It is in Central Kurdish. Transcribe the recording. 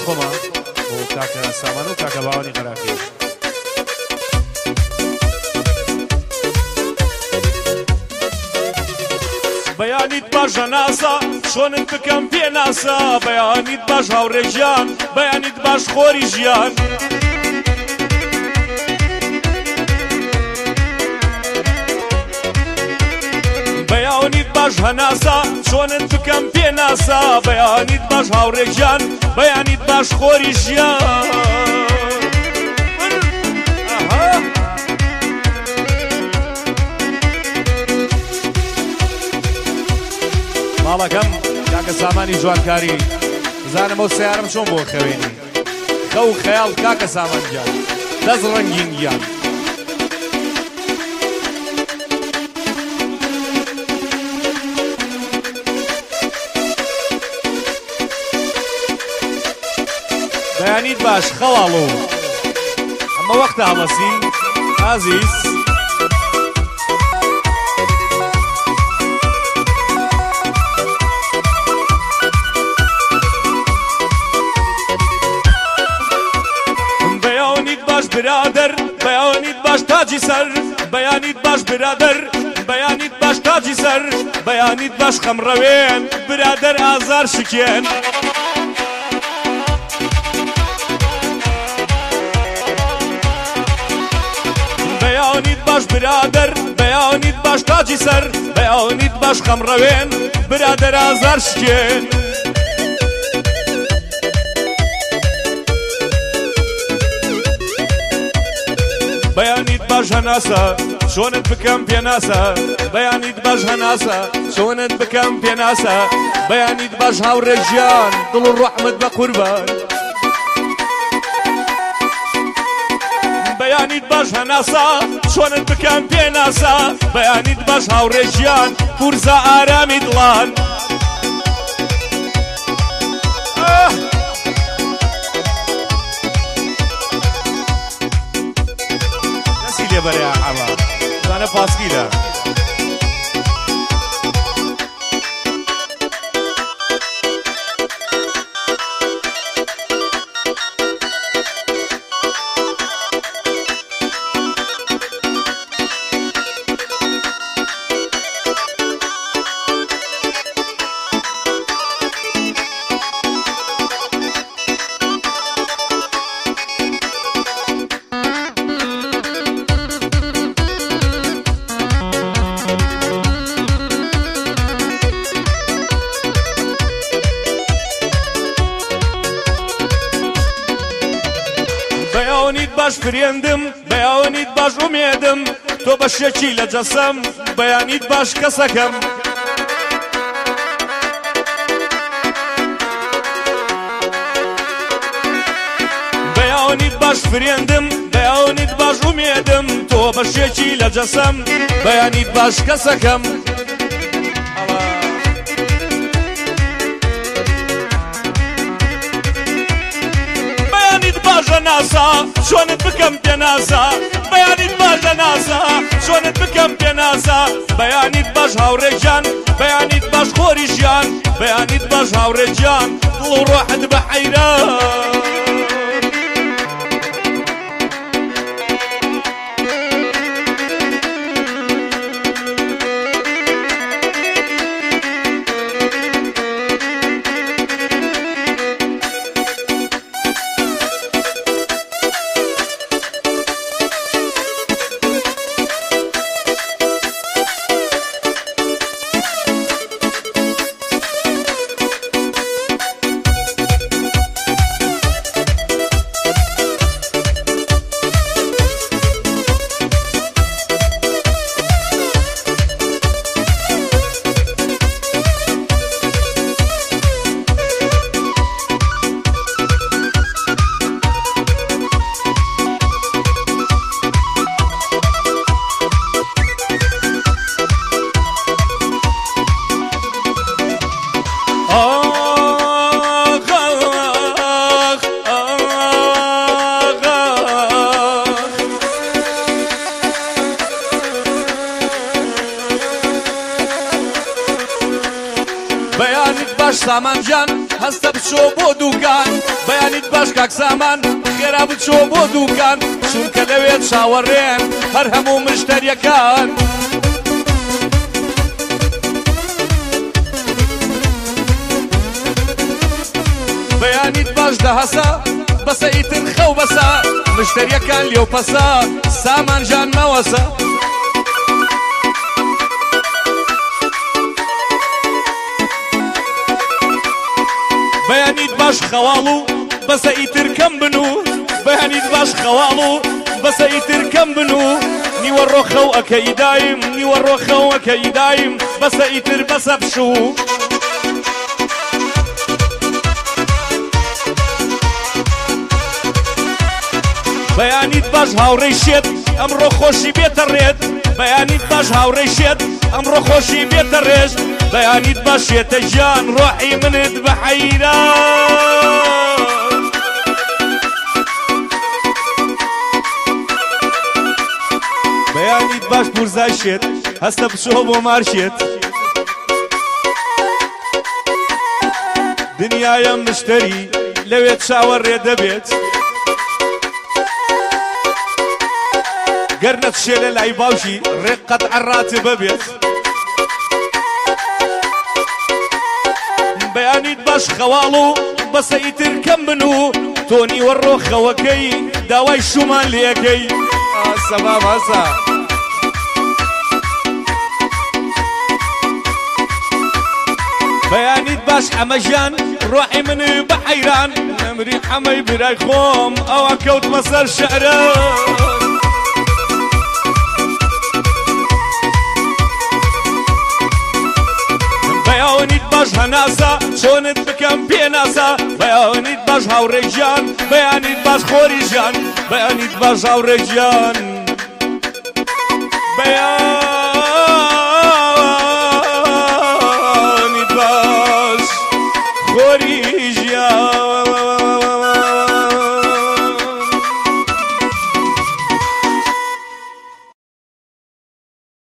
خۆمە بۆ کاکە سامان و کاکە باوانی غەراقی. بەیانیت باشە ناسا چۆنت بکەم پێ ناسا بەیانیت باش هاوڕێژیان بەیانیت باش خۆری ژیان بەیانیت باش هەناسا چۆنت بکەم پێ ناسا بەیانیت باش هاوڕێژیان بەیانیت باش خۆری ژیان ماڵەکەم کاکە سامانی جوانکاری بزانم ئەو سیارم چۆن بۆ خەوێنی خەو خەیاڵ کاکە سامانگیان دەست ڕەنگینگیان بەیانیت باش خەواڵۆ ئەمە وەختە هەڵەسی ئازیز برادر بەیانیت باش تاجی سەر بەیانیت باش برادر بەیانیت باش تاجی سەر بەیانیت باش خەمڕەوێن برادر ئازار شکێن بەیانیت باش برادر بەیانیت باش تاجی سەر بەیانیت باش خەمڕەوێن برادر ئازار شکێن بەیانیت باش هەناسە چۆنت بکەم پێ ناسە بەیانیت باش هەناسە چۆنت بکەم پێ ناسە بەیانیت باش هاوڕێژیان دڵ و ڕەحمت بە قوربان بەیانیت باش هەناسە چۆنت بکەم پێ ناسە بەیانیت باش هاوڕێژیان پورزە ئارامی دڵان بەرێ ئەمە زانە پاسگیرە بەیانیت باش فرێندم بەیانیت باش ئومێدم تۆ بەشێکی لە جەسەم بەیانیت باش کەسەکەم بەیانیت باش فرێندم بەیانیت باش ئومێدم تۆ بەشێکی لە جەسەم بەیانیت باش کەسەکەم ناسا چۆنت بکەم پێ ناسا بەیانیت باشە ناسا چۆنت بکەم پێ ناسا بەیانیت باش هاوڕێژیان بەیانیت باش خۆری ژیان بەیانیت باش هاوڕێجیان دڵ و ڕۆحت بە حەیران سامانجان هەستە بچۆ بۆ دووکان بەیانیت باش کاک سامان خێرا بچۆ بۆ دووکان چونکە لەوێت چاوەڕێن هەر هەموو مشتەریەکان بەیانیت باش دەهەسا بەسە ئیتر خەو بەسا مشتەریەکان لێو پەسا سامانجان مەوەسە بەیانیت باش خەواڵ و بەسە ئیتر کەم بن و بەیانیت باش خەواڵ و بەسە ئیتر کەم بن و نیوە ڕۆخەو ئەکەی دایم نیوە ڕۆخەو ئەکەی دایم بەسە ئیتر بەسە بشوو بەیانیت باش هاوڕێی شێت ئەمڕۆ خۆشی بێتە ڕێت بەیانیت باش هاوڕێی شێت ئەمڕۆ خۆشی بێتە ڕێژ بەیانیت باش شێتە ژیان ڕۆحی منت بە حەیران بەیانیت باش پورزای شێت هەستە بچۆ بۆ مارشێت دنیایە مشتەری لەوێت چاوەڕێ دەبێت گەر نەچێ لە لای باوشی ڕێقەت عەڕاتە بەبێت بەیانیت باش خەواڵ و بەسە ئیتر کەم بن و تۆ نیوە ڕۆخەوەکەی داوای شومان لێەکەی سەبا باسە بەیانیت باش ئەمەژیان ڕۆحی من بە حەیران نەمری حەمەی برای خۆم ئەوە کەوتمە سەر شەعران بەیانیت باش هەناسە چۆنت بکەم پێناسە بەیانیت باش هاوڕێی ژیان بەیانیت باش خۆری ژیان بەیانیت باش هاوڕێی ژیان بەیانیت باش خۆری ژیان